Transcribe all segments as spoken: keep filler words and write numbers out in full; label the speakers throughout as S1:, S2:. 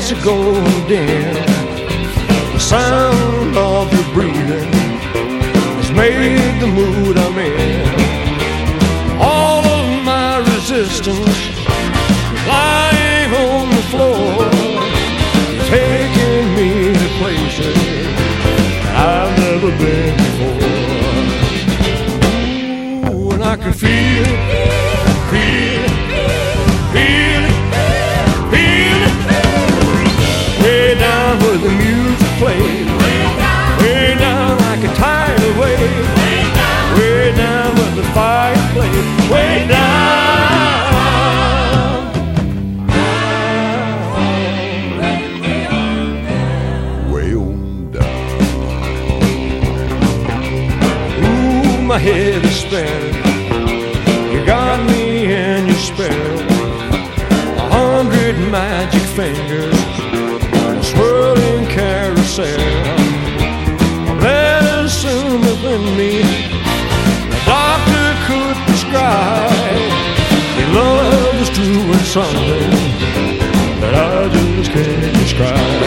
S1: lights are going dim. The sound of your breathing has made the mood I'm in. All of my resistance lying on the floor, taking me to places I've never been before. Ooh, and I can feel it, feel it, feel it, feel it, way down where the music plays, way down like a tidal wave, way down where the fire plays, way down. My head is spinning, you got me in your spell. A hundred magic fingers, a swirling carousel. Medicine within me, the doctor could prescribe. Your love is doing something that I just can't describe.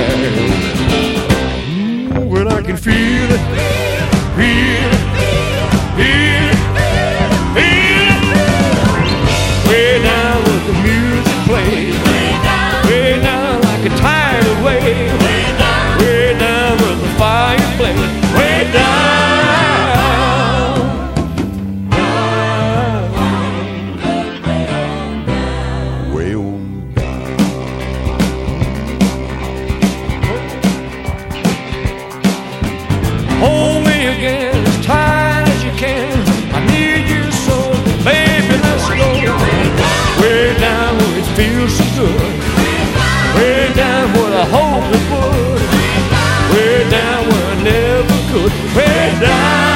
S1: Ooh, and I can feel it, feel it, feel it, feel it, way down where the music plays, way down like a tidal wave, way down where the fire plays, way down, way on down. Hold me again as tight as you can. I need you so, baby, let's go. Way down where it feels so good, way down where I hope it would, way down where I never could, way down.